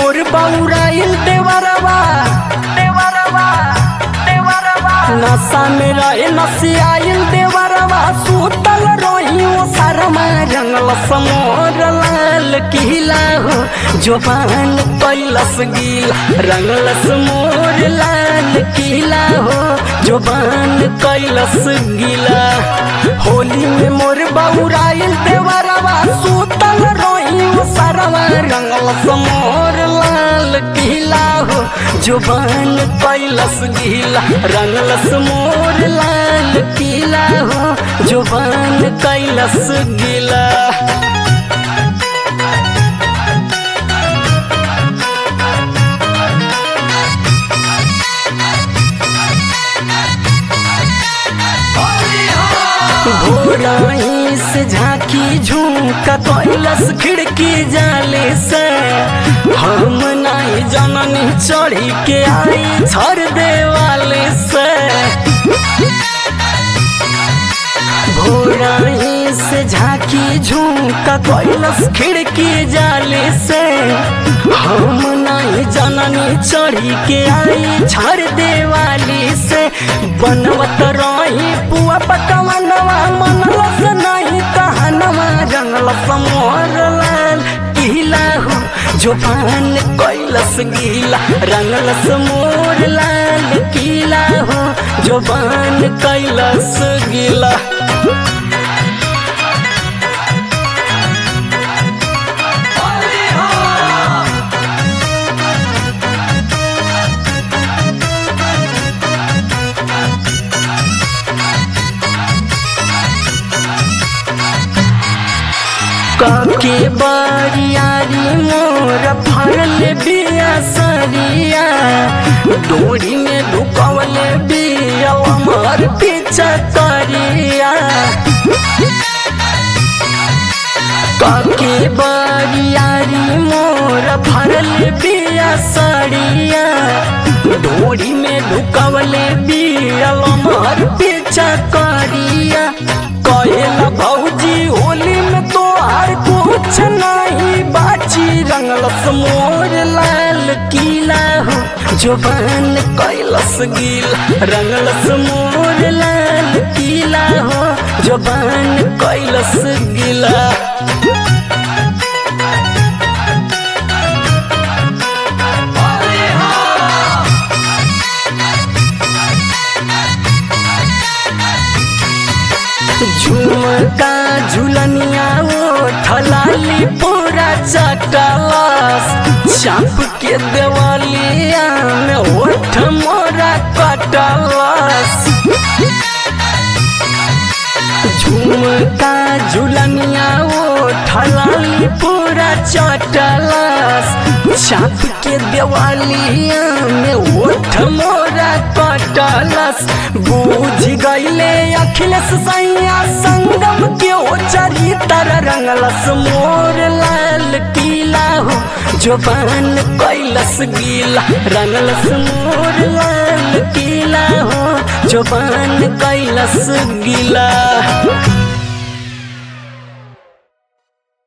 मोर बौराइल देवरवा नशा में रहे नसियाइल देवरवा सुतल रही ओ शरमा रंगल समोर लाल किला हो जोबान कैलस गीला रंगलस मोर लाल किला हो जोबान कैलस गीला। होली में मोर बौराइल देवरवा सुतल रही ओ शरमा रंगलस मोर लाल किला हो जोबान कैलस गीला रंगलस मोर लाल किला हो जोबान कैलस गीला। भोराई से झांकी झुमका कैलस खिड़की जाले से हम नहीं जननी चढ़ी के आई छर देवाले से। भोराई से झांकी झुमका कैलस खिड़की जाले से हम नहीं जननी चढ़ी के आई छर देवाली से। बनवत रही पुआ पकवनवा मनलस नहीं कहनवा रंगलस मोर लाल किला हो जोबान कैलस गीला रंगलस मोर लाल किला हो जोबान कैलस गीला। काके बारियारी मोर फरल बिया सरिया डोरी में ढुकवल बिया हमार पीछा करिया। काके बारियारी मोर फरल बिया सरिया डोरी में ढुकवल बिया हमार पीछा करिया। कहेला भौजी होली में तो हर कुछ नहीं बाची रंगलस मोर लाल किला हो जोबान कैलस गीला रंगलस मोर लाल किला हो जोबान कैलस गीला। झुमका झुलनिया ओ ठलाली पूरा चटलस चाप के देवलिया में होठ मोरा कटलस। झुमका झुलनिया ओ ठलाली पूरा चटलस चाप के देवलिया में होठ मोरा कटलस। बूझ गईले अखिलेश सैया संगम के ओ चरित्र रंगलस मोर लाल किला हो जोबान कैलस गीला रंगलस मोर लाल किला हो जोबान कैलस गीला।